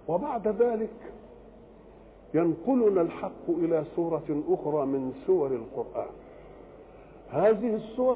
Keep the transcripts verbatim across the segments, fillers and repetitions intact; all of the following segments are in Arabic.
وبعد ذلك ينقلنا الحق إلى سورة أخرى من سور القرآن. هذه السور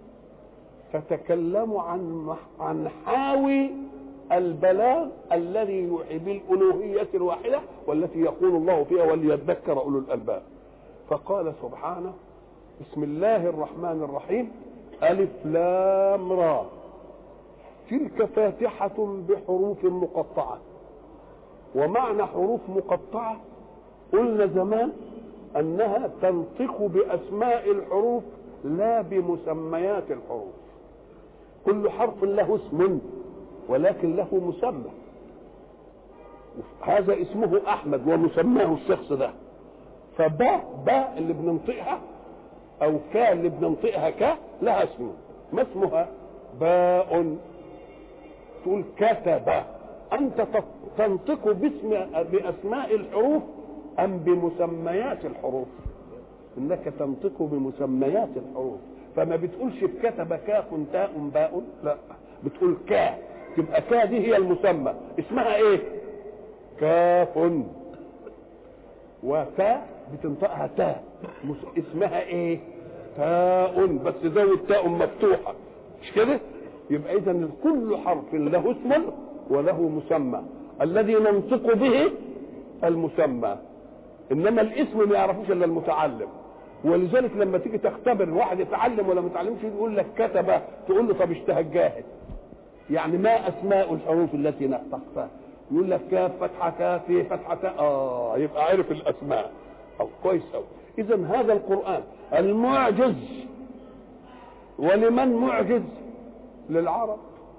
تتكلم عن عن حاوي البلاغ الذي يوحي بالألوهية الواحدة والتي يقول الله فيها وليذكر أولو الألباب. فقال سبحانه: بسم الله الرحمن الرحيم، ألف لام را، تلك فاتحة بحروف مقطعة. ومعنى حروف مقطعة قلنا زمان أنها تنطق بأسماء الحروف لا بمسميات الحروف. كل حرف له اسم ولكن له مسمى. هذا اسمه أحمد ومسماه الشخص ده. فباء باء اللي بننطقها أو كا اللي بننطقها كا لها اسم. ما اسمها؟ باء. تقول كتب. أنت تنطق باسم بأسماء الحروف أم بمسميات الحروف؟ إنك تنطق بمسميات الحروف. فما بتقولش كتب كاف تاء باء، لا، بتقول كا. تبقى كا دي هي المسمى. اسمها ايه؟ كاف. وتاء بتنطقها تاء، اسمها ايه؟ تاء، بس زود تاء مفتوحه، مش كده؟ يبقى اذا كل حرف له اسم وله مسمى. الذي ننطق به المسمى، انما الاسم ما يعرفوش الا المتعلم. ولذلك لما تيجي تختبر واحد يتعلم ولا ما يتعلمش يقول لك كتب، تقول له طب اشتهى الجاهد، يعني ما اسماء الحروف التي نطقتها؟ يقول لك كاف فتحه كاف فتحه تاء. اه يبقى عرف الاسماء. او كويس قوي. اذا هذا القران المعجز. ولمن معجز؟ للعرب.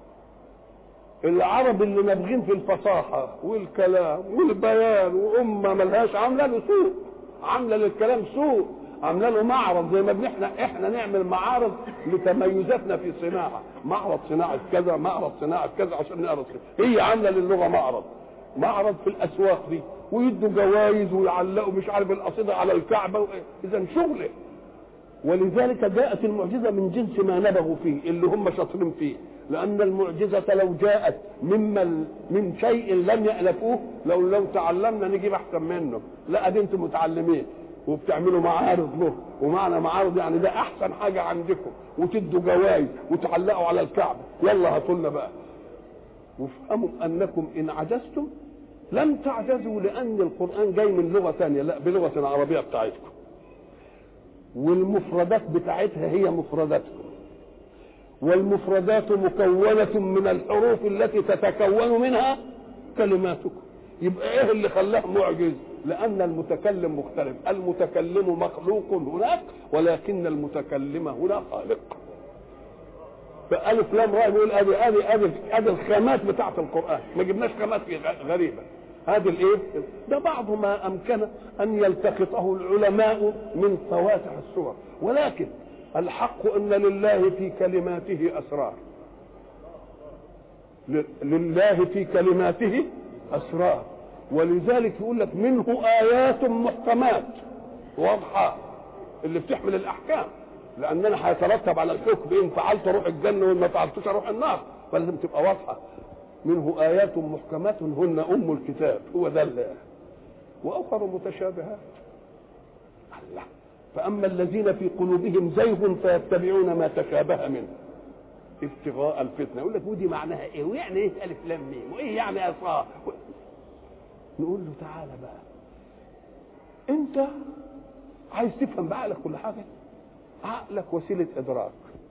العرب اللي نابغين في الفصاحه والكلام والبيان، وامه ملهاش عامله له سوق، عامله للكلام سوق، عامله له معرض. زي ما بنحنا احنا نعمل معارض لتميزاتنا في صناعه، معرض صناعه كذا، معرض صناعه كذا، عشان نعرض كذا. هي عامله للغه معرض، معرض في الاسواق دي، ويدوا جوائز ويعلقوا مش عارف القصيده على الكعبه. اذا شغله. ولذلك جاءت المعجزه من جنس ما نبغوا فيه، اللي هم شاطرين فيه. لأن المعجزة لو جاءت ممن من شيء لم يألفوه، لو لو تعلمنا نجيب أحسن منه. لا، دي أنتم متعلمين وبتعملوا معارض له، ومعنى معارض يعني ده أحسن حاجة عندكم، وتدوا جوائز وتعلقوا على الكعبة. يلا هاتوا لنا بقى. وافهموا أنكم إن عجزتم لم تعجزوا، لأن القرآن جاي من لغة ثانية، لا، بلغة العربية بتاعتكم، والمفردات بتاعتها هي مفرداتكم، والمفردات مكونة من الحروف التي تتكون منها كلماتكم. يبقى ايه اللي خلاه معجز؟ لأن المتكلم مختلف. المتكلم مخلوق هناك، ولكن المتكلم هنا خالق. فألف لام راء يقول ادي ادي ادي ادي الخامات بتاعت القرآن، ما جبناش خامات غريبة. هذه الايه؟ ده بعض ما امكن ان يلتقطه العلماء من فواتح السور. ولكن الحق ان لله في كلماته اسرار. لله في كلماته اسرار. ولذلك يقول لك منه ايات محكمات واضحه اللي بتحمل الاحكام، لاننا هيترتب على الحكم ان فعلت اروح الجنه وان ما فعلتش اروح النار، فلازم تبقى واضحه. منه ايات محكمات هن ام الكتاب، هو ده اللي. واخر متشابهات. الله. فاما الذين في قلوبهم زيغ فيتبعون ما تشابه منه ابتغاء الفتنه. يقول لك ودي معناها ايه؟ ويعني ايه الف لام ميم؟ وايه يعني اصا؟ نقول له تعالى بقى، انت عايز تفهم بعقلك كل حاجه. عقلك وسيله ادراك،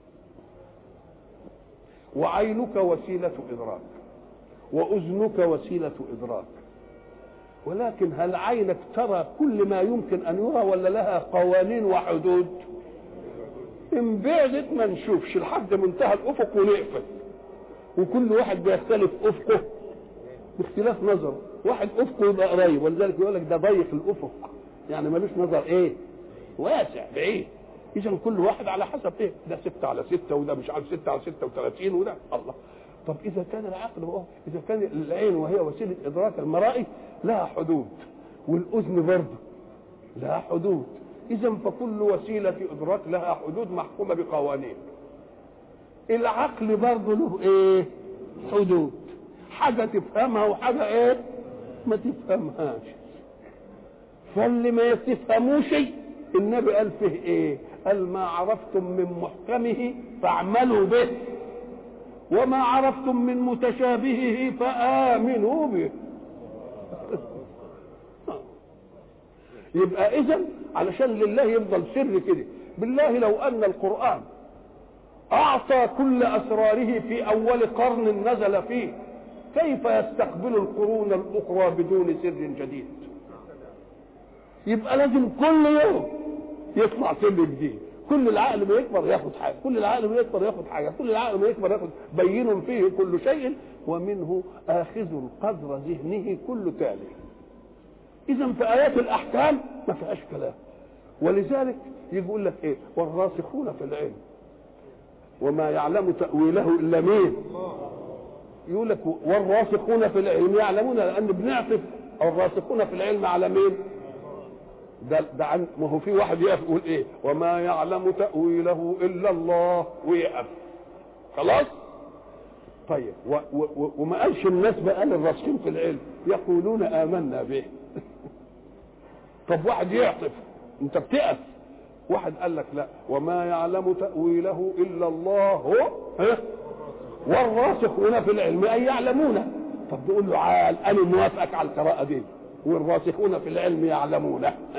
وعينك وسيله ادراك، واذنك وسيله ادراك. ولكن هل عينك ترى كل ما يمكن ان يرى، ولا لها قوانين وحدود؟ ان بعدت ما نشوفش لحد منتهى الافق ونقفل، وكل واحد بيختلف افقه باختلاف نظره. واحد افقه يبقى قريب، ولذلك يقول لك ده ضيق الافق، يعني ملوش نظر ايه؟ واسع بعيد. اذا كل واحد على حسب ايه؟ ده ستة على ستة، وده مش عارف ستة على ستة وثلاثين، وده الله. طب اذا كان العقل بقى، اذا كان العين وهي وسيله ادراك المرائي لها حدود، والاذن برضه لها حدود، اذا فكل وسيله ادراك لها حدود محكومه بقوانين. العقل برضه له ايه؟ حدود، حاجه تفهمها وحاجه ايه؟ ما تفهمهاش. فاللي ما تفهموش النبي قال فيه ايه؟ قال ما عرفتم من محكمه فاعملوا به وما عرفتم من متشابهه فآمنوا به. يبقى اذا علشان لله يفضل سر كده. بالله لو ان القرآن اعطى كل اسراره في اول قرن نزل فيه، كيف يستقبل القرون الاخرى بدون سر جديد؟ يبقى لازم كل يوم يطلع سر جديد. كل العقل ما يكبر ياخد حاجه، كل العقل ما يكبر ياخد حاجه، كل العقل ما يكبر ياخد. بين فيه كل شيء ومنه آخذ قدر ذهنه كل تالي. اذا في ايات الاحكام ما فيهاش كلام. ولذلك يقول لك ايه؟ والراسخون في العلم وما يعلم تأويله الا مين؟ يقول لك والراسخون في العلم يعلمون، لان بنعطف الراسخون في العلم على مين؟ ده ده عن ما هو في واحد يقف يقول ايه؟ وما يعلم تأويله الا الله ويقف خلاص. طيب و و وما قالش الناس بقى الراسخين في العلم يقولون آمنا به. طب واحد يعطف انت بتقف، واحد قال لك لا وما يعلم تأويله الا الله ها والراسخون في العلم اي يعلمون. طب تقول له عال انا موافقك على القراءه دي والراسخون في العلم يعلمون.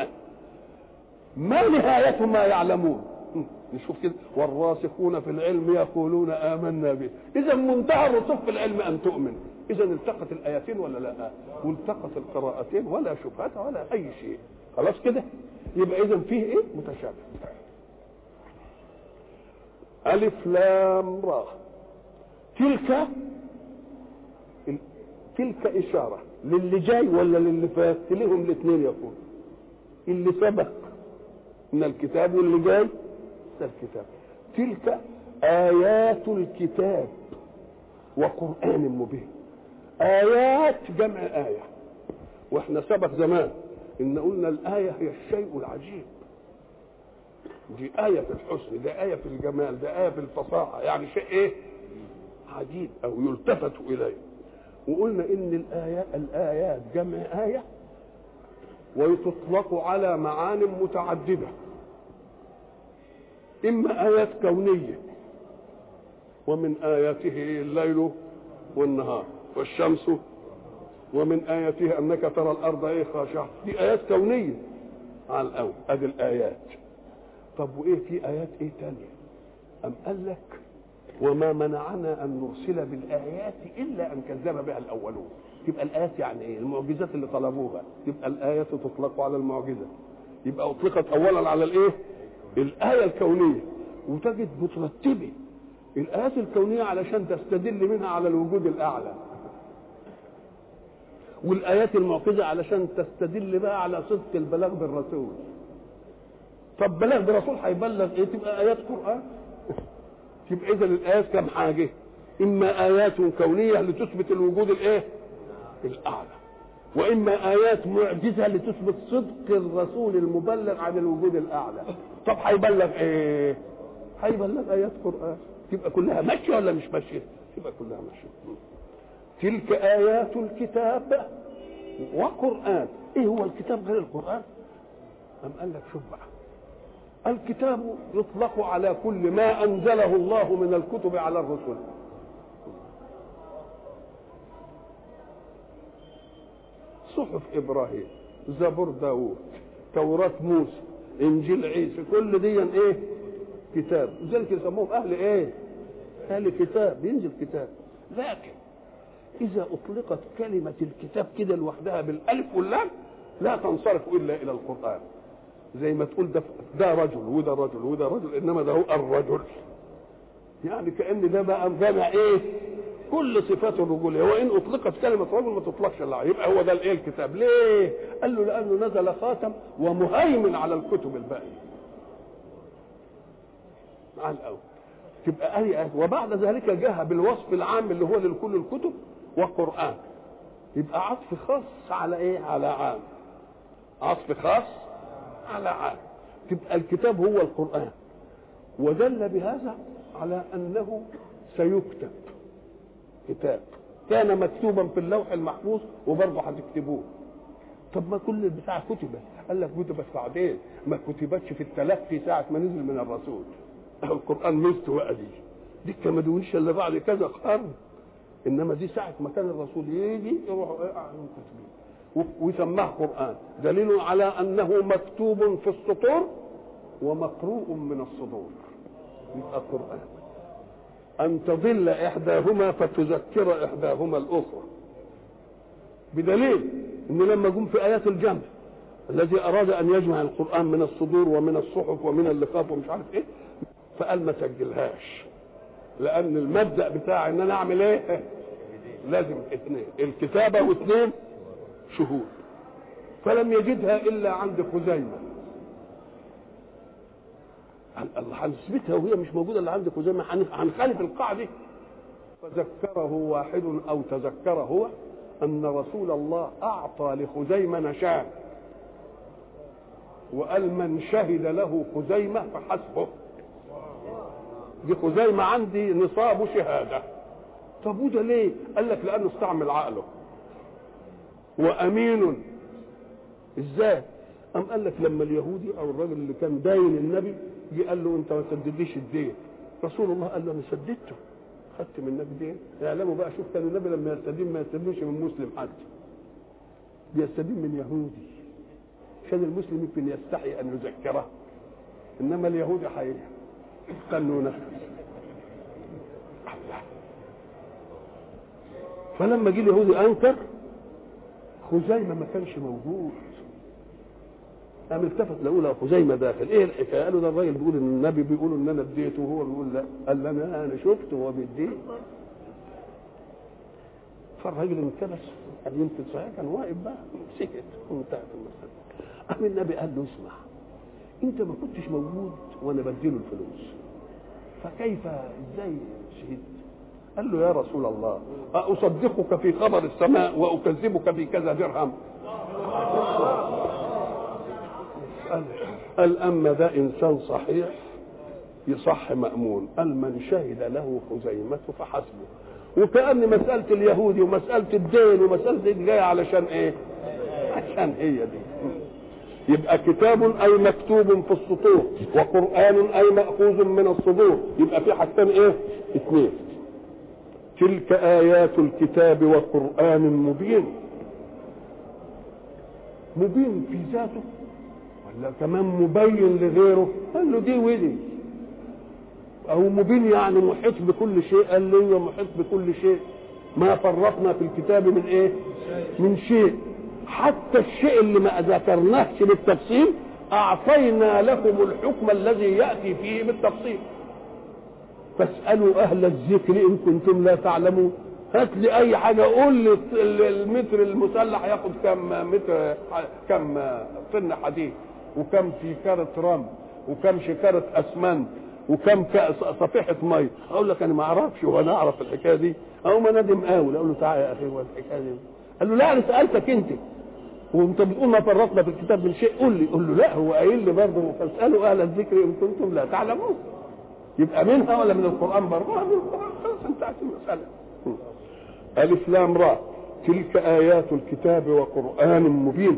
ما نهايه ما يعلمون؟ نشوف كده والراسخون في العلم يقولون آمنا به. اذا منتهى الرسوخ في العلم ان تؤمن. اذا التقت الايتين ولا لا؟ والتقت القراءتين ولا شبهه ولا اي شيء. خلاص كده. يبقى اذا فيه ايه؟ متشابه. الف لام را. تلك تلك اشاره للي جاي ولا للي فات؟ لهم الاثنين يقول اللي سبق من الكتاب واللي جاي ده الكتاب. تلك ايات الكتاب وقرآن مبين. ايات جمع ايه، واحنا سبق زمان ان قلنا الايه هي الشيء العجيب. دي ايه في الحسن، ده ايه في الجمال، ده ايه في الفصاحه، يعني شيء ايه عجيب او يلتفت اليه. وقلنا ان الايات الايات جمع ايه وتطلق على معان متعدده. اما ايات كونيه ومن اياته الليل والنهار والشمس ومن اياته انك ترى الارض ايه خاشعه. دي ايات كونيه على الاول، ادي الايات. طب وايه في ايات ايه تانية؟ ام قال لك وما منعنا ان نرسل بالايات الا ان كذب بها الاولون. تبقى الايات يعني ايه؟ المعجزات اللي طلبوها. تبقى الايات تطلق على المعجزه. يبقى اطلقت اولا على الايه؟ الايه الكونيه. وتجد مترتبه الايات الكونيه علشان تستدل منها على الوجود الاعلى، والايات المعجزه علشان تستدل بقى على صدق البلاغ بالرسول. طب بلاغ بالرسول هيبلغ ايه؟ تبقى ايات قران. يبقى اذا الايات كم حاجه؟ اما ايات كونيه لتثبت الوجود الايه الاعلى، واما ايات معجزه لتثبت صدق الرسول المبلغ عن الوجود الاعلى. طب هيبلغ ايه؟ هيبلغ ايات قران. تبقى كلها ماشيه ولا مش ماشيه؟ تبقى كلها ماشيه. تلك ايات الكتاب وقران. ايه هو الكتاب غير القران؟ أم قال لك شوف بقى، الكتاب يطلق على كل ما أنزله الله من الكتب على الرسل. صحف إبراهيم، زبور داود، توراة موسى، إنجيل عيسى، كل دي إيه؟ كتاب. لذلك يسموهم أهل إيه؟ أهل كتاب، ينزل كتاب. لكن إذا أطلقت كلمة الكتاب كده لوحدها بالألف واللام لا تنصرف إلا إلى القرآن. زي ما تقول ده ده رجل وده رجل وده رجل، انما ده هو الرجل. يعني كأن ده بقى جمع ايه؟ كل صفات الرجوليه. وان اطلقت كلمه رجل ما تطلقش الا يبقى هو ده الايه؟ الكتاب. ليه؟ قال له لانه نزل خاتم ومهيمن على الكتب الباقيه. مع الاول تبقى ايه؟ وبعد ذلك جاء بالوصف العام اللي هو لكل الكتب وقرآن. يبقى عطف خاص على ايه؟ على عام. عطف خاص على عام. تبقى الكتاب هو القرآن. ودل بهذا على أنه سيكتب كتاب كان مكتوبا في اللوح المحفوظ وبرضه هتكتبوه. طب ما كل البتاع كتبت. قال لك كتبت بعدين، ما كتبتش في التلقي ساعه ما نزل من الرسول. القران ميزته بقى دي دي ما دونش الا بعد كذا قرن، انما دي ساعه ما كان الرسول يجي يروحوا يقعدوا كاتبين ويسماه قران، دليل على انه مكتوب في السطور ومقروء من الصدور. يبقى قران ان تضل احداهما فتذكر احداهما الاخرى، بدليل ان لما جم في ايات الجمع الذي اراد ان يجمع القران من الصدور ومن الصحف ومن اللقاف ومش عارف ايه، فقال ما سجلهاش، لان المبدا بتاع ان انا اعمل ايه لازم اثنين، الكتابه واثنين شهود. فلم يجدها الا عند خزيمه. الله هنثبتها وهي مش موجوده الا عند خزيمه، هنخالف القاعده. فذكره واحد او تذكر هو ان رسول الله اعطى لخزيمه نشان وقال من شهد له خزيمه فحسبه. دي خزيمه عندي نصاب شهاده. طب وده ليه؟ قال لك لانه استعمل عقله وامين. ازاي؟ قام قال لك لما اليهودي او الراجل اللي كان داين النبي جه قال له انت ما سددليش الدين، رسول الله قال له انا سددته، خدت من النبي دين. اعلموا بقى، شوف كان النبي لما يستدين ما يستدينش من مسلم حد، بيستدين من يهودي، عشان المسلم يمكن يستحي ان يذكره، انما اليهودي حقيقي قالوا نفسه. فلما جه اليهودي انكر، خزيمه ما كانش موجود، قام التفت لقوا خزيمه داخل. ايه الحكايه؟ قالوا ده الراجل بيقول ان النبي بيقول ان انا اديته وهو بيقول لا. قال لنا انا انا شفته وهو بيديه. فالراجل انكبس، قال يمكن صحيح كان واقف بقى، سكت وانتهت المساله. قام النبي قال له اسمع، انت ما كنتش موجود وانا بديله الفلوس، فكيف ازاي شهدت؟ قال له يا رسول الله اصدقك في خبر السماء واكذبك في كذا درهم؟ قال اما ده انسان صحيح يصح مأمون. قال من شهد له خزيمة فحسبه. وكأن مسألة اليهودي ومسألة الدين ومسألة دي جاية علشان ايه؟ عشان هي دي. يبقى كتاب اي مكتوب في السطور، وقرآن اي مأخوذ من الصدور. يبقى في حاجتين ايه؟ اثنين. تلك آيات الكتاب وقرآن مبين. مبين في ذاته ولا كمان مبين لغيره؟ قال له دي ودي. او مبين يعني محيط بكل شيء. قال له محيط بكل شيء، ما فرطنا في الكتاب من ايه؟ من شيء. حتى الشيء اللي ما ذكرناهش بالتفصيل اعطينا لكم الحكم الذي ياتي فيه بالتفصيل. فاسالوا اهل الذكر ان كنتم لا تعلمون. هات لي اي حاجه، قول لي المتر المسلح ياخد كم متر، كم طن حديد، وكم شكاره رمل، وكم شكاره اسمنت، وكم صفيحه ميه. اقول لك انا ما اعرفش وانا اعرف الحكايه دي. او ما ندم قوي اقول له تعالى يا اخي هو الحكايه دي. قال له لا انا سالتك انت وانت بتقول ما فرطنا في الكتاب من شيء، قول لي. قول له لا هو قايل لي برضه فاسالوا اهل الذكر ان كنتم لا تعلمون. يبقى منها ولا من القران؟ برضه من القران. خلاص انتهت المساله. الف لام را تلك ايات الكتاب وقران مبين.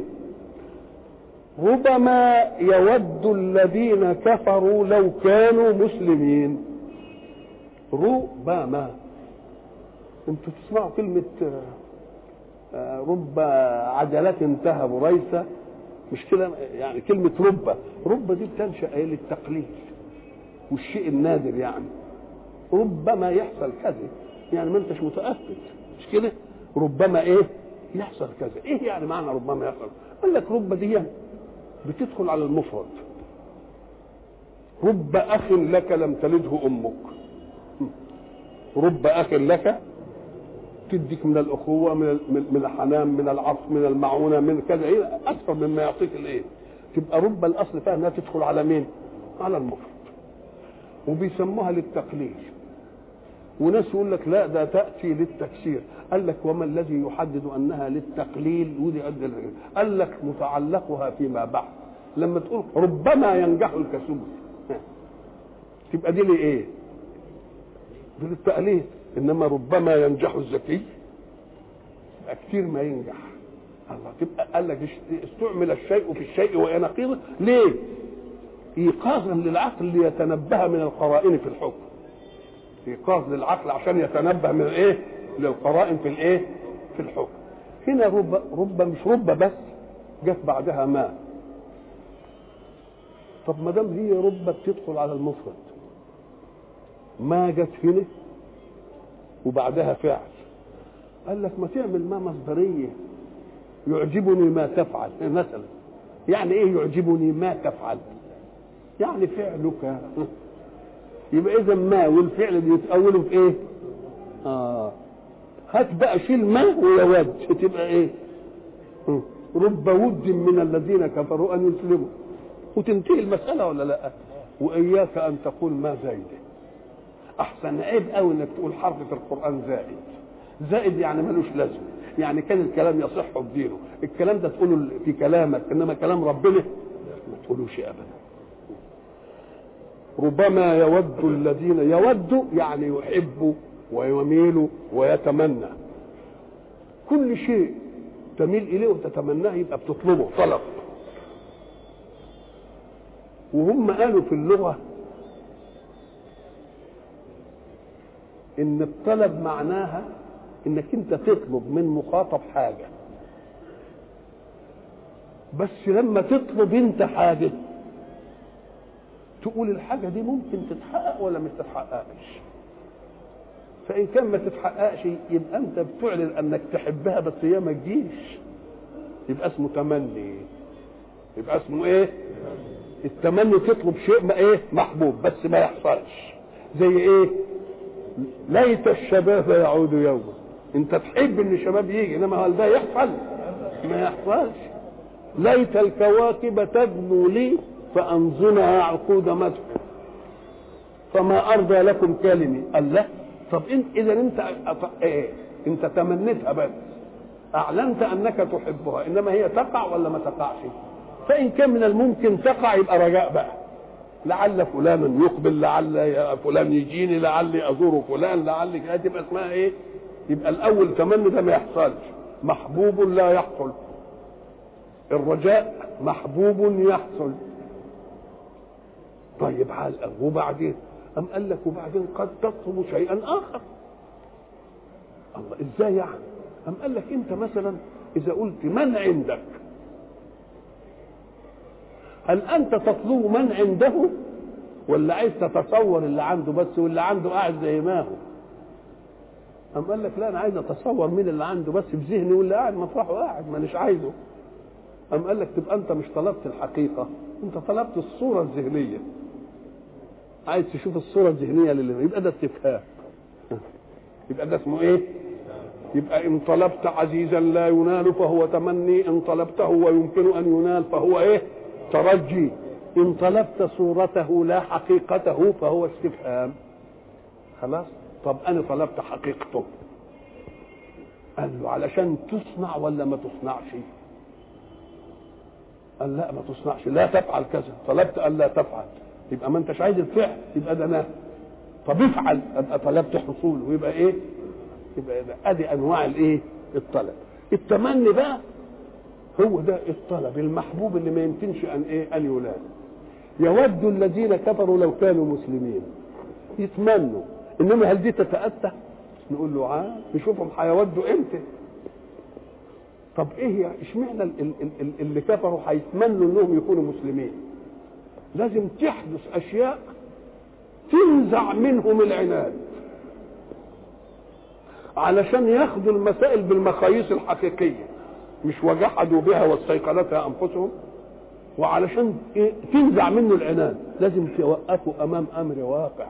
ربما يود الذين كفروا لو كانوا مسلمين. ربما انتوا تسمعوا كلمه رب عجلة تهب ريثة، مش كده يعني؟ كلمة رب رب دي بتنشأ ايه؟ للتقليل والشيء النادر. يعني ربما يحصل كذا، يعني ما انتش متأكد، مش كده؟ ربما ايه يحصل كذا. ايه يعني معنى ربما يحصل؟ قال لك رب دي بتدخل على المفرد. رب اخ لك لم تلده امك. رب اخ لك تديك من الاخوه، من من الحنان، من العطف، من المعونه، من كذا، ايه اكثر مما يعطيك الايه. تبقى رب الاصل فيها انها تدخل على مين؟ على المفرد. وبيسموها للتقليل. وناس يقول لك لا ده تاتي للتكسير. قال لك وما الذي يحدد انها للتقليل ودي قد الرجل؟ قال لك متعلقها فيما بعد. لما تقول ربما ينجح الكسول تبقى دي لايه؟ دي للتقليل. انما ربما ينجح الذكي يبقى كتير ما ينجح. الله، تبقى قال لك استعمل الشيء في الشيء ونقيضه ليه؟ ايقاظا للعقل ليتنبه من القرائن في الحكم. ايقاظ للعقل عشان يتنبه من ايه؟ للقرائن في الايه؟ في الحكم. هنا رب رب مش رب بس، جت بعدها ما. طب ما دام هي رب بتدخل على المفرد، ما جت هنا وبعدها فعل، قال لك ما تعمل ما مصدريه. يعجبني ما تفعل مثلا، يعني ايه يعجبني ما تفعل؟ يعني فعلك. يبقى اذا ما والفعل بيتأولوا في ايه؟ اه هات بقى شيل ما ويود، تبقى ايه؟ رب ود من الذين كفروا ان يسلموا، وتنتهي المسألة ولا لا؟ واياك ان تقول ما زايده. احسن عيب قوي انك تقول حرف في القرآن زائد. زائد يعني ملوش لازمه، يعني كان الكلام يصح بدينه. الكلام ده تقوله في كلامك، انما كلام ربنا ما تقولوش ابدا. ربما يود الذين، يود يعني يحب ويميل ويتمنى. كل شيء تميل اليه وتتمناه يبقى بتطلبه طلب. وهم قالوا في اللغه ان الطلب معناها انك انت تطلب من مخاطب حاجه، بس لما تطلب انت حاجه تقول الحاجه دي ممكن تتحقق ولا مش تتحققش. فان كان ما تتحققش يبقى انت بتعلن انك تحبها بس هي ما تجيش، يبقى اسمه تمني. يبقى اسمه ايه؟ التمني تطلب شيء ما ايه؟ محبوب بس ما يحصلش. زي ايه؟ ليت الشباب يعود يوما. انت تحب ان الشباب يجي، انما هل ده يحصل؟ ما يحصلش. ليت الكواكب تدنو لي فانظنها عقود مدح فما ارضى لكم كلمي. قال لا. طب انت اذا انت ايه؟ انت تمنيتها بس، اعلنت انك تحبها، انما هي تقع ولا ما تقعش؟ فان كان من الممكن تقع يبقى رجاء بقى، لعل فلانا يقبل، لعل فلان يجيني، لعلي ازور فلان، لعل كده، تبقى اسمها ايه؟ يبقى الاول تمني ده ما يحصلش، محبوب لا يحصل. الرجاء محبوب يحصل. طيب حال وبعدين ام قال لك وبعدين قد تطلب شيئا اخر. الله، ازاي يعني؟ ام قال لك انت مثلا اذا قلت من عندك، هل انت تطلب من عنده ولا عايز تتصور اللي عنده بس واللي عنده قاعد زي ما هو؟ أم قال لك لا، انا عايز اتصور مين اللي عنده بس في ذهني واللي قاعد مطرحه قاعد مانيش عايزه. أم قال لك تبقى انت مش طلبت الحقيقه، انت طلبت الصوره الذهنيه. عايز تشوف الصوره الذهنيه للي يبقى ده استفهام. يبقى ده اسمه ايه؟ يبقى ان طلبت عزيزا لا ينال فهو تمني، ان طلبته ويمكن ان ينال فهو ايه؟ ترجي، ان طلبت صورته لا حقيقته فهو استفهام. خلاص. طب انا طلبت حقيقته، قال له علشان تصنع ولا ما تصنعش؟ قال لا ما تصنعش، لا تفعل كذا. طلبت قال لا تفعل، يبقى ما انتش عايز الفعل، يبقى ده نهي. طب افعل، ابقى طلبت حصول، ويبقى ايه؟ يبقى ادي انواع الايه؟ الطلب. التمني بقى هو ده الطلب المحبوب اللي ما يمكنش ان ايه؟ ان ينال. يود الذين كفروا لو كانوا مسلمين، يتمنوا، انما هل دي تتأتى؟ نقول له عاد نشوفهم هيودوا امتى. طب ايه اشمعنى اللي كفروا هيتمنوا انهم يكونوا مسلمين؟ لازم تحدث اشياء تنزع منهم العناد علشان ياخدوا المسائل بالمقاييس الحقيقيه، مش وجحدوا بها واستيقنتها انفسهم. وعلشان تنزع منه العناد لازم توقفوا امام امر واقع.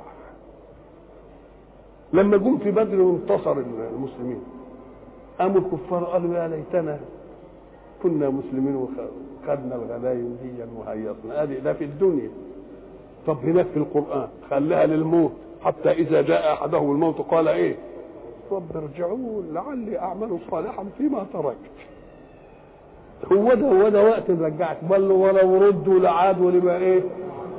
لما جم في بدر وانتصر المسلمين، قاموا الكفار قالوا يا ليتنا كنا مسلمين وخدنا الغنايم دي وهيصنا. ادي ده في الدنيا. طب هناك في القران خلاها للموت، حتى اذا جاء احدهم الموت قال ايه؟ رب ارجعون لعلي اعمل صالحا فيما تركت. هو ده هو ده وقت نرجعك. بل ولو ردوا لعادوا لما ايه؟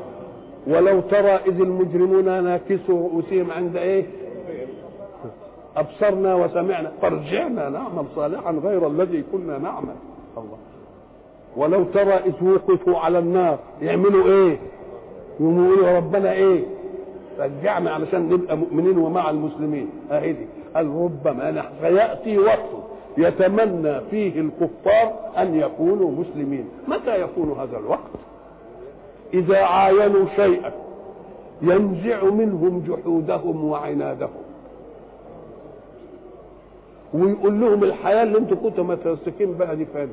ولو ترى اذ المجرمون ناكسوا رؤوسهم عند ايه؟ ابصرنا وسمعنا فارجعنا نعمل صالحا غير الذي كنا نعمل. الله. ولو ترى اذ وقفوا على النار يعملوا ايه؟ يقولوا يا ربنا ايه؟ رجعنا علشان نبقى مؤمنين ومع المسلمين. اهي دي قال ربما سياتي وقت يتمنى فيه الكفار ان يكونوا مسلمين. متى يكون هذا الوقت؟ اذا عاينوا شيئا ينزع منهم جحودهم وعنادهم ويقول لهم الحياه اللي انتوا كنتوا متمسكين بها دي فانيه،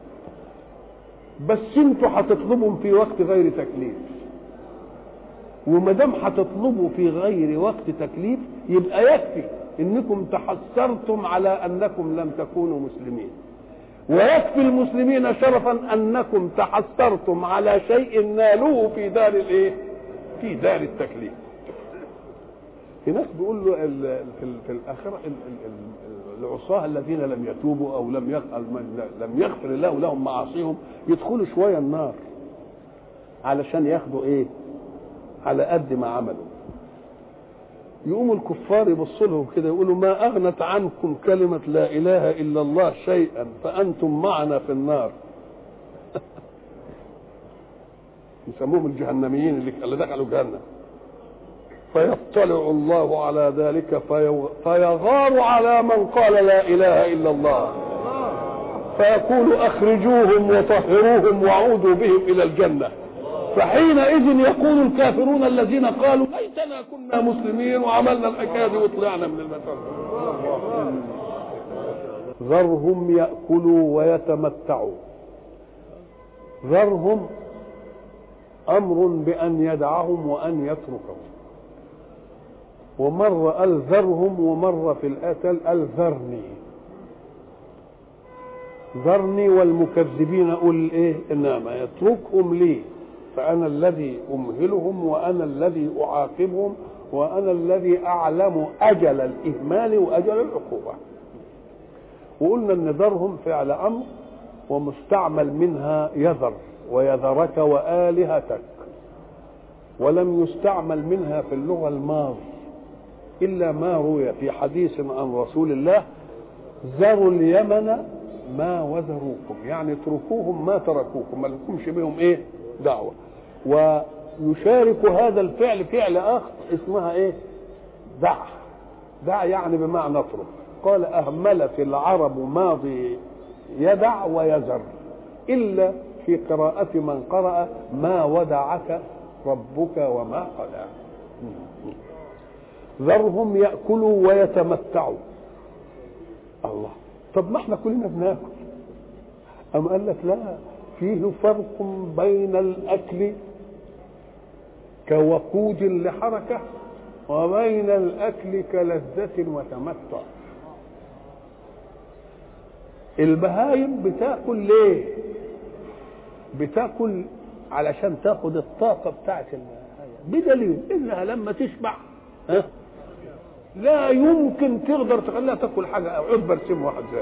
بس انتوا هتطلبوا في وقت غير تكليف، وما دام هتطلبوا في غير وقت تكليف يبقى يكفي انكم تحسرتم على انكم لم تكونوا مسلمين، ويكفي المسلمين شرفا انكم تحسرتم على شيء نالوه في دار الايه؟ في دار التكليف. هناك بيقول له في الاخره العصاه الذين لم يتوبوا او لم لم يغفر الله لهم معاصيهم يدخلوا شويه النار علشان ياخدوا ايه؟ على قد ما عملوا. يقوموا الكفار يبصوا لهم كده يقولوا ما اغنت عنكم كلمه لا اله الا الله شيئا فانتم معنا في النار. يسموهم الجهنميين اللي دخلوا جهنم. فيطلع الله على ذلك فيغار على من قال لا اله الا الله فيقول اخرجوهم وطهروهم وعودوا بهم الى الجنه. فحينئذ يقول الكافرون الذين قالوا ليتنا كنا مسلمين وعملنا الحكايه دي وطلعنا من المثل. ذرهم ياكلوا ويتمتعوا. ذرهم امر بان يدعهم وان يتركهم، ومره قال ذرهم ومره في الايه قال ذرني. ذرني والمكذبين اقول ايه؟ انما يتركهم لي فأنا الذي أمهلهم وأنا الذي أعاقبهم وأنا الذي أعلم أجل الإهمال وأجل العقوبة. وقلنا أن ذرهم فعل أمر ومستعمل منها يذر ويذرك وآلهتك، ولم يستعمل منها في اللغة الماضي إلا ما روي في حديث عن رسول الله ذروا اليمن ما وذروكم، يعني اتركوهم ما تركوكم، ما لكمش بهم ايه؟ دعوة. ويشارك هذا الفعل فعل آخر اسمها ايه؟ دع. دع يعني بمعنى اترك. قال أهملت العرب ماضي يدع ويذر إلا في قراءة من قرأ ما ودعك ربك وما قلى. ذرهم يأكلوا ويتمتعوا. الله. طب ما احنا كلنا بناكل. أم قال لك لا، فيه فرق بين الأكل كوقود لحركة وبين الأكل كلذة وتمتع. البهايم بتاكل ليه؟ بتاكل علشان تاخد الطاقة بتاعت بدليل انها لما تشبع ها لا يمكن تقدر تخليها تاكل حاجة او عود برسم واحد زي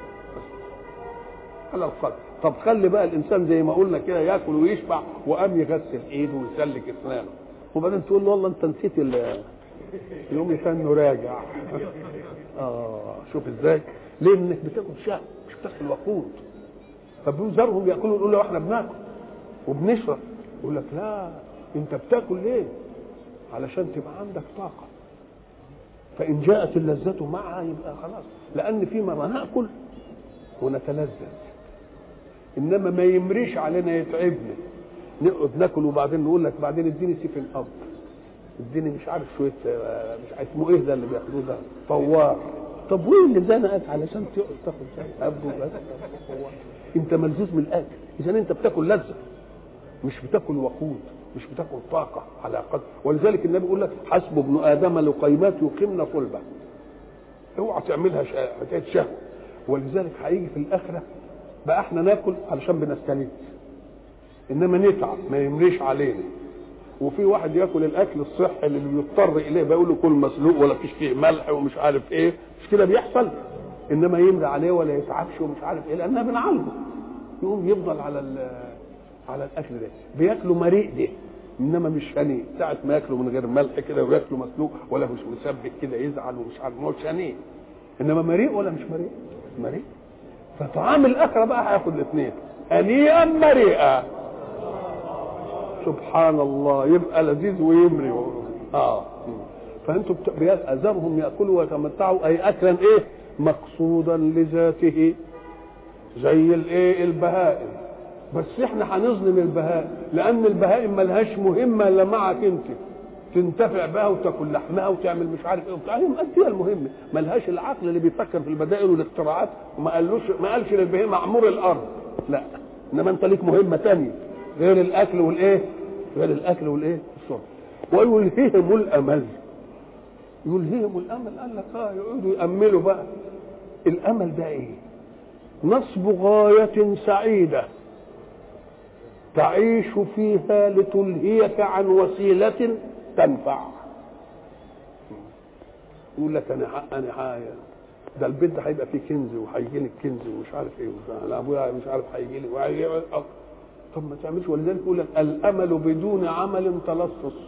على القدر. طب خلي بقى الانسان زي ما قلنا كده ياكل ويشبع وقام يغسل ايده ويسلك اسنانه وبعدين تقول له والله انت نسيت يوم يسنه راجع. اه شوف ازاي؟ ليه؟ انك بتاكل شهوه مش بتاكل وقود. فبيذرهم ياكلوا يقول له احنا بناكل وبنشرب، يقول لك لا انت بتاكل ليه؟ علشان تبقى عندك طاقه، فان جاءت اللذه معها يبقى خلاص، لان في مره ناكل ونتلذذ انما ما يمريش علينا يتعبنا نقعد ناكل وبعدين نقول لك بعدين اديني سيف الاب، اديني مش عارف شويه مش عارف اسمه ايه ده اللي بياخدوه ده طوار. طب وين اللي زنقك علشان تقعد تاخد زي ابو بس؟ انت ملزوز من الاكل، اذا انت بتاكل لذه مش بتاكل وقود، مش بتاكل طاقه على قدر. ولذلك النبي يقول لك حسب ابن ادم لقيمات يقمن صلبه، اوعى تعملها حكايه شهوه. ولذلك هيجي في الاخره بقى احنا ناكل علشان بنستلذ انما نتعب ما يمريش علينا. وفي واحد ياكل الاكل الصحي اللي بيضطر اليه بيقول له كل مسلوق ولا فيش فيه ملح ومش عارف ايه، مش كده بيحصل؟ انما يمري عليه ولا يتعبش ومش عارف ايه لاننا بنعالجه، يقوم يفضل على على الاكل ده. بياكلوا مريء ده انما مش هنيء. ساعه ما ياكلوا من غير ملح كده وياكلوا مسلوق ولا مش مسبك كده يزعل ومش عارف، ما هوش هنيء. انما مريء ولا مش مريء؟ مريء. فطعام الاخره بقى هياخد الاثنين، هنيئا مريئا. سبحان الله، يبقى لذيذ ويمري. اه فانتم ذرهم ياكلوا ويتمتعوا، اي اكلا ايه؟ مقصودا لذاته، زي الايه؟ البهائم. بس احنا هنظلم البهائم، لان البهائم ملهاش مهمه الا معك انت، تنتفع بها وتاكل لحمها وتعمل مش عارف ايه وبتاع، هي مأدية المهمه، ملهاش العقل اللي بيفكر في البدائل والاختراعات. وما قالوش ما قالش للبهيمه اعمر الارض، لا، انما انت ليك مهمه ثانيه غير الاكل والايه؟ غير الاكل والايه؟ الشرب. ويلهيهم الامل. يلهيهم الامل، قال لك اه يقعدوا ياملوا بقى. الامل ده ايه؟ نصب غايه سعيده تعيش فيها لتلهيك عن وسيله تنفع. يقول لك انا انا حاجة. ده البيت ده هيبقى فيه كنز وهيجي لي الكنز ومش عارف ايه، انا ابويا مش عارف هيجي لي وهيجي. طب ما تعملش. ولذلك يقول لك الامل بدون عمل تلصص.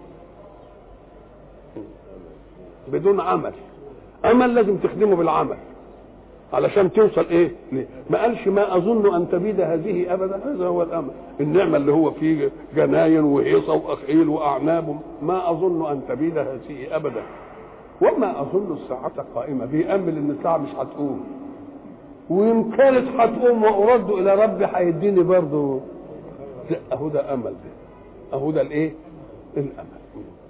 بدون عمل، امل لازم تخدمه بالعمل علشان توصل ايه؟ ليه؟ ما قالش ما اظن ان تبيد هذه ابدا. هذا هو الامل، النعمه اللي هو فيه جناين وهيصه واخيل واعناب، ما اظن ان تبيد هذه ابدا، وما اظن الساعه قائمه. بيامل ان الساعه مش هتقوم، وان كانت هتقوم وارد الى ربي هيديني برضه. اهو ده امل، ده اهو ده الايه؟ الامل.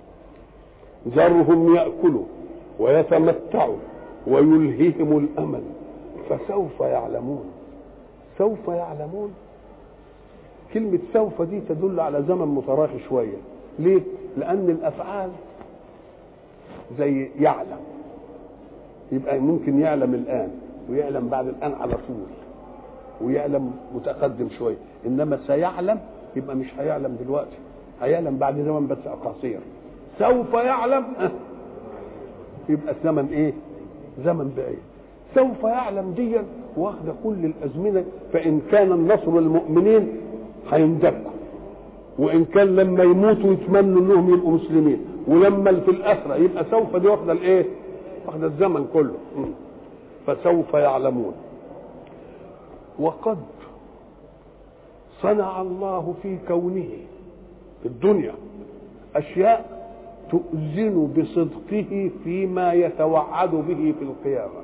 ذرهم ياكلوا ويتمتعوا ويلهيهم الامل فسوف يعلمون. سوف يعلمون، كلمة سوف دي تدل على زمن متراخي شوية. ليه؟ لأن الأفعال زي يعلم، يبقى ممكن يعلم الآن ويعلم بعد الآن على طول ويعلم متقدم شوية، إنما سيعلم يبقى مش هيعلم دلوقتي، هيعلم بعد زمن بس قصير. سوف يعلم يبقى الزمن إيه؟ زمن بعيد. سوف يعلم ديا واخده كل الازمنه، فان كان النصر للمؤمنين هيندكوا، وان كان لما يموتوا يتمنوا انهم يبقوا مسلمين، ولما في الاخره يبقى سوف دي واخده الايه؟ واخده الزمن كله. فسوف يعلمون. وقد صنع الله في كونه في الدنيا اشياء تؤذن بصدقه فيما يتوعد به في القيامه.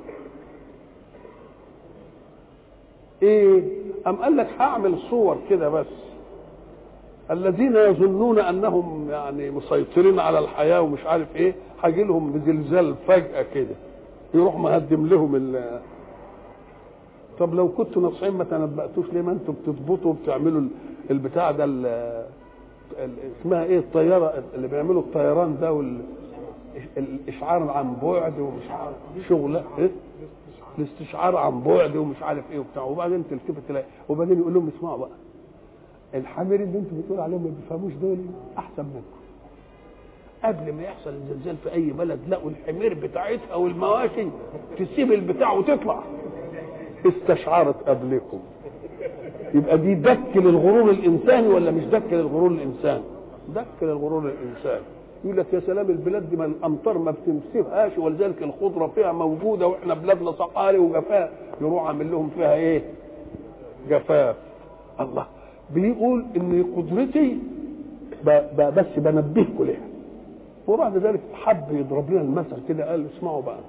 ايه؟ ام قال لك هعمل صور كده بس، الذين يظنون انهم يعني مسيطرين على الحياه ومش عارف ايه، هيجي لهم بزلزال فجاه كده يروح مهدم لهم ال. طب لو كنتوا ناصحين ما تنبأتوش ليه؟ ما انتوا بتضبطوا وبتعملوا البتاع ده اسمها ايه الطياره اللي بيعملوا الطيران ده والاشعار عن بعد ومش عارف شغله ايه، الاستشعار عن بعد ومش عارف ايه وبتاع، وبعدين تلتفت تلاقي، وبعدين يقول لهم اسمعوا بقى الحمير اللي انتوا بتقولوا عليهم ما بيفهموش دول احسن منكم. قبل ما يحصل الزلزال في اي بلد لقوا الحمير بتاعتها والمواشي تسيب البتاع وتطلع، استشعرت قبلكم. يبقى دي دك للغرور الانساني ولا مش دك للغرور الانساني؟ دك للغرور الانساني. يقول لك يا سلام البلاد دي ما الامطار ما بتمسكهاش ولذلك الخضره فيها موجوده واحنا بلادنا صقاري وجفاف، يروح عامل لهم فيها ايه؟ جفاف. الله بيقول ان قدرتي بس بنبهكم لها. وبعد ذلك حب يضرب لنا المثل كده، قال اسمعوا بقى: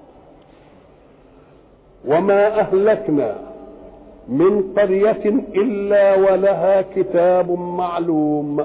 وما اهلكنا من قرية إلا ولها كتاب معلوم.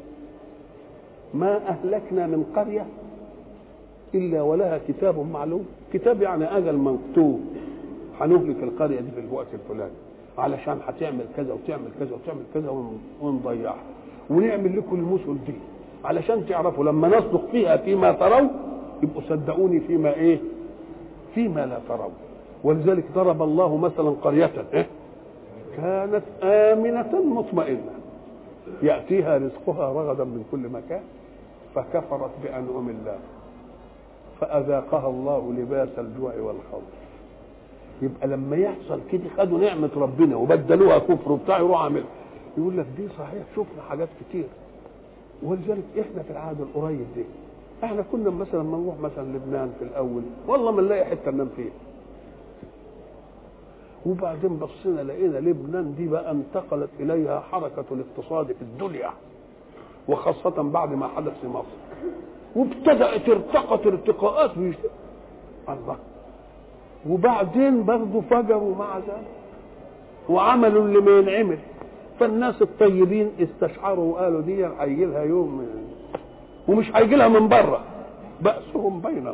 ما أهلكنا من قرية إلا ولها كتاب معلوم. كتاب يعني أجل مكتوب، هنهلك القرية دي في الوقت الفلاني علشان هتعمل كذا وتعمل كذا وتعمل كذا ونضيعها، ونعمل لكم المثل دي علشان تعرفوا لما نصدق فيها فيما تروا يبقوا صدقوني فيما إيه؟ فيما لا تروا. ولذلك ضرب الله مثلا قرية إيه؟ كانت آمنة مطمئنة يأتيها رزقها رغدا من كل مكان فكفرت بأنعم الله فأذاقها الله لباس الجوع والخوف. يبقى لما يحصل كده خدوا نعمة ربنا وبدلوها كفر وبتاع، يروح عامل يقول لك دي صحيح شفنا حاجات كتير ولذلك احنا في العهد القريب ده احنا كنا مثلا ما نروح مثلا لبنان في الاول والله ما نلاقي حته ننام فيها، وبعدين بصينا لقينا لبنان دي بقى انتقلت اليها حركه الاقتصاد في الدنيا، وخاصه بعد ما حدث في مصر، وابتدات ارتقت ارتقاءات الله. وبعدين برضه فجروا مع ذلك وعملوا اللي ما ينعمل، فالناس الطيبين استشعروا وقالوا دي هيجي لها يوم ومش هيجي لها من بره، بأسهم بينهم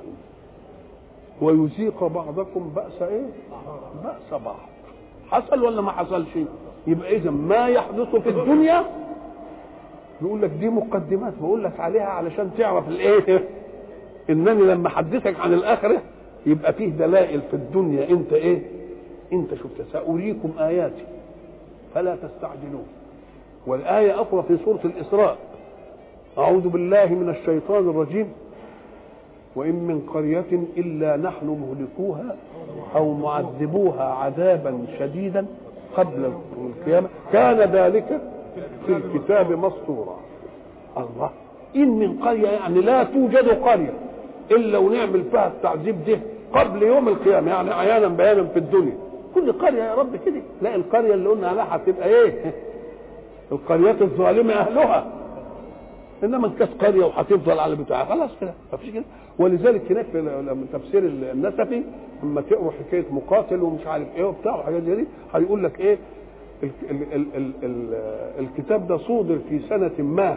ويذيق بعضكم بأس ايه؟ بأس بعض. حصل ولا ما حصلش؟ يبقى اذا ما يحدث في الدنيا يقول لك دي مقدمات بقول لك عليها علشان تعرف الايه، انني لما احدثك عن الاخره يبقى فيه دلائل في الدنيا انت ايه؟ انت شفت سأريكم آياتي فلا تستعجلون. والآية أخرى في سورة الإسراء أعوذ بالله من الشيطان الرجيم وإن من قرية إلا نحن مهلكوها أو معذبوها عذابا شديدا قبل القيامة كان ذلك في الكتاب مسطورا. الله، إن من قرية يعني لا توجد قرية إلا ونعمل فيها التعذيب ده قبل يوم القيامة، يعني عيانا بيانا في الدنيا. كل قرية يا رب كده، لا القرية اللي قلنا عليها هتبقى ايه؟ القريات الظالمة أهلها، إنما كانت قرية وهتفضل على بتاعها خلاص كده مفيش كده. ولذلك هناك في تفسير النسفي لما تقروا حكاية مقاتل ومش عارف ايه وبتاع وحاجات زي دي هيقول لك ايه؟ ال ال ال ال ال الكتاب ده صودر في سنة ما،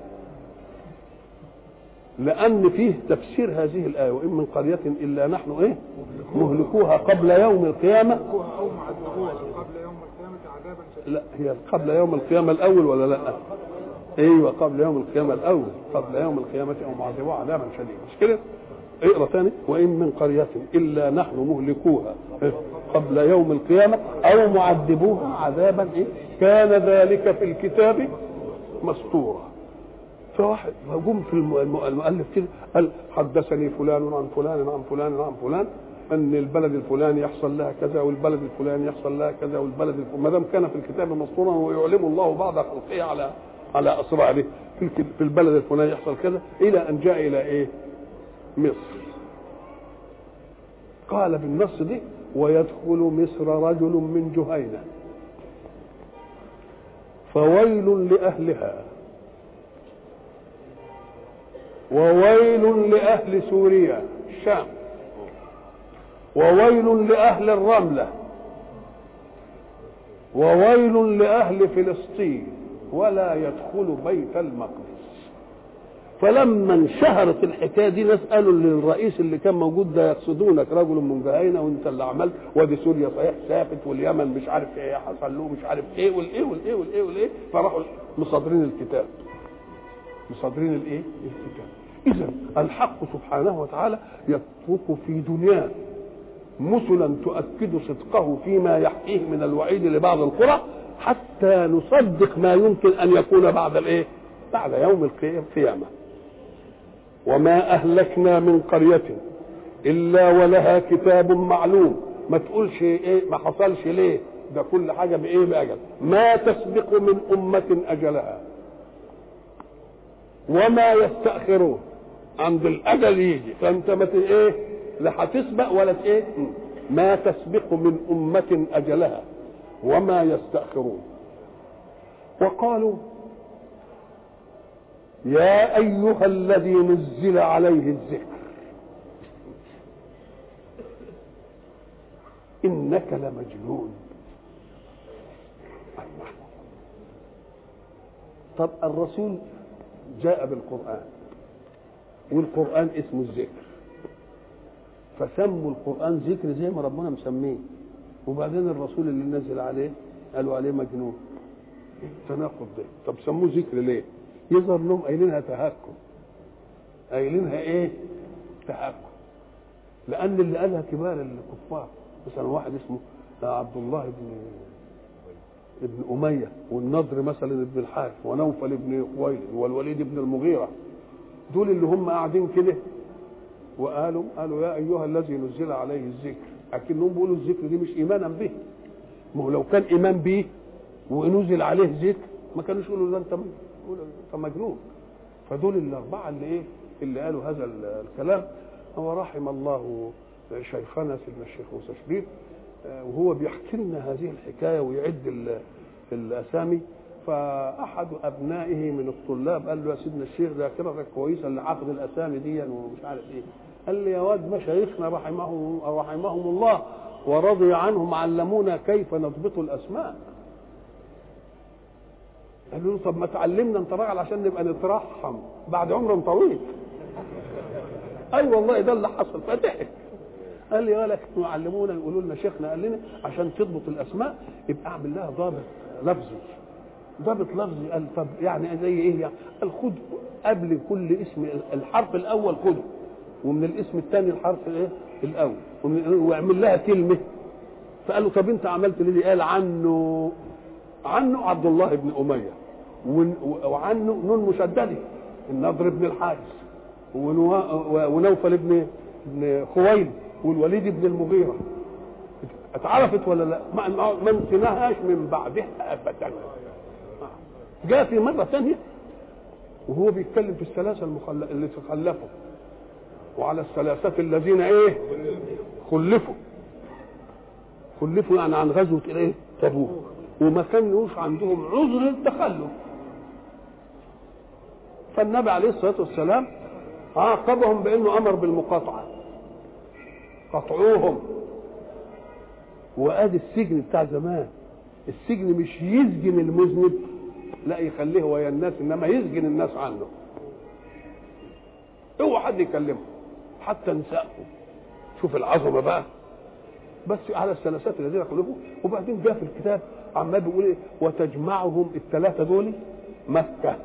لأن فيه تفسير هذه الآية وإن من قرية إلا نحن إيه؟ مهلكوها قبل يوم القيامة أو معذبوها قبل يوم القيامة عذابا شديدا. لا هي قبل يوم القيامة الأول ولا لا؟ أيوة قبل يوم القيامة الأول، قبل يوم القيامة أو معذبوها عذابا شديدا، مش كده؟ اقرأ ثاني وإن من قرية إلا نحن مهلكوها قبل يوم القيامة أو معذبوها عذابا إيه؟ كان ذلك في الكتاب مسطورا. فواحد هجوم في المؤلف كده قال حدثني فلان عن فلان عن فلان عن فلان ان البلد الفلاني يحصل لها كذا والبلد الفلاني يحصل لها كذا والبلد ما دام كان في الكتاب مسطورا ويعلم الله بعض خلقه على على اسراره في البلد الفلاني يحصل كذا الى ان جاء الى ايه؟ مصر. قال بالنص دي ويدخل مصر رجل من جهينة فويل لأهلها وويل لأهل سوريا الشام وويل لأهل الرملة وويل لأهل فلسطين ولا يدخل بيت المقدس. فلما انشهرت الحكايه دي ناس قالوا للرئيس اللي كان موجود ده يقصدونك رجل من جهينة وانت اللي عملت وادي سوريا صحيح سافت واليمن مش عارف ايه حصل له مش عارف ايه والايه والايه والايه والايه فراحوا مصادرين الكتاب مصادرين الايه؟ الكتاب. إذا الحق سبحانه وتعالى يترك في دنياه مثلا تؤكد صدقه فيما يحكيه من الوعيد لبعض القرى حتى نصدق ما يمكن أن يكون بعد الإيه؟ بعد يوم القيامة. وما أهلكنا من قرية إلا ولها كتاب معلوم. ما تقولش إيه ما حصلش ليه؟ ده كل حاجة بإيه؟ بأجل. ما تسبق من أمة أجلها وما يستأخرون. عند الأجل يجي فأنت ما إيه؟ لا هتسبق ولا إيه؟ ما تسبق من أمة أجلها وما يستأخرون. وقالوا يا أيها الذي نزل عليه الذكر إنك لمجنون. طب الرسول جاء بالقرآن والقرآن اسمه الذكر فسموا القرآن ذكر زي ما ربنا مسميه وبعدين الرسول اللي نزل عليه قالوا عليه مجنون. تناقض ده. طب سموه ذكر ليه؟ يظهر لهم قايلينها تهكم قايلينها ايه؟ تهكم لأن اللي قالها كبار الكفار مثلا واحد اسمه عبد الله بن ابن أمية والنضر مثلا ابن الحارث ونوفل ابن خويلد والوليد ابن المغيرة دول اللي هم قاعدين كده وقالوا قالوا يا أيها الذي نزل عليه الذكر لكنهم بيقولوا الذكر دي مش إيمانا به. ما هو لو كان إيمان به ونزل عليه ذكر ما كانوش يقولوا ده أنت مجنون. فدول الاربعه اللي ايه اللي قالوا هذا الكلام. ورحم الله شيخنا سيدنا الشيخ موسى شريف وهو بيحكي لنا هذه الحكايه ويعد الاسامي. فاحد ابنائه من الطلاب قال له يا سيدنا الشيخ ذاكرتك كويسه اللي حافظ الاسامي دي ومش عارف ايه. قال لي يا واد مشايخنا رحمهم رحمهم الله ورضي عنهم علمونا كيف نضبط الاسماء. قال له طب ما تعلمنا انت راجل عشان نبقى نترحم بعد عمر طويل. اي أيوة والله ده اللي حصل. فضحك قال لي ولا كانوا يعلمونا يقولوا لنا شيخنا قال لنا عشان تضبط الاسماء يبقى اعمل لها ضابط لفظي. ضابط لفظي قال طب يعني زي ايه يعني؟ قال خد قبل كل اسم الحرف الاول خده ومن الاسم الثاني الحرف الايه الاول واعمل لها كلمه. فقال له طب انت عملت ليه؟ قال عنه عنه عبد الله بن اميه وعنه نون مشدده النضر بن الحارث ونوفل بن بن خويلد والوليد بن المغيره. اتعرفت ولا لا؟ ما نسيناهاش من بعدها ابدا. جاء في مره ثانيه وهو بيتكلم في الثلاثه المخل... اللي تخلفوا وعلى الثلاثه الذين ايه خلفوا خلفوا يعني عن غزوه ايه تبوك وما كانوش عندهم عذر التخلف. فالنبي عليه الصلاه والسلام عاقبهم بانه امر بالمقاطعه قطعوهم. وادي السجن بتاع زمان. السجن مش يسجن المذنب لا يخليه ويا الناس انما يسجن الناس عنه. اوعى حد يكلمه حتى نساءهم. شوف العظمه بقى. بس على الثلاثات الذين خلفوا. وبعدين جاء في الكتاب عمال بيقول ايه وتجمعهم الثلاثه دول مكه.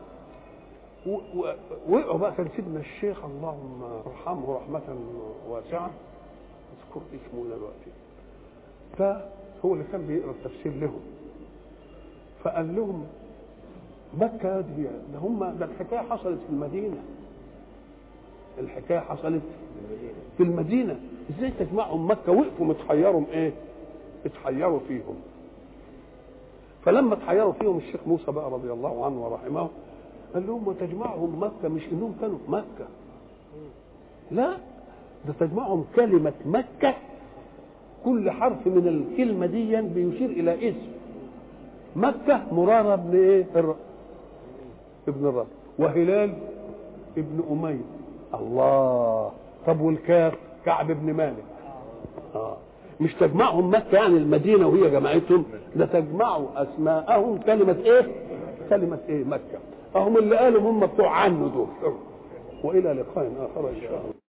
وقعوا بقى كان سيدنا الشيخ اللهم ارحمه رحمه واسعه اذكر اسمه دلوقتي ده هو اللي كان بيقرا التفسير لهم. فقال لهم مكه دي ده هم ده الحكايه حصلت في المدينه. الحكايه حصلت في المدينه. ازاي تجمعهم مكه؟ وقفوا متحيروا ايه؟ اتحيروا فيهم. فلما اتحيروا فيهم الشيخ موسى بقى رضي الله عنه ورحمه قال لهم وتجمعهم مكه مش انهم كانوا في مكه لا ده تجمعهم كلمه مكه. كل حرف من الكلمه دي بيشير الى اسم. مكه مراره بن ايه ابن الرب وهلال ابن اميه. الله. طب والكاف كعب بن مالك. اه مش تجمعهم مكه يعني المدينه وهي جماعتهم ده تجمعوا اسماءهم كلمه ايه كلمه ايه مكه. هم اللي قالوا هم بتوع عنه دول. والى لقاء اخر ان شاء الله.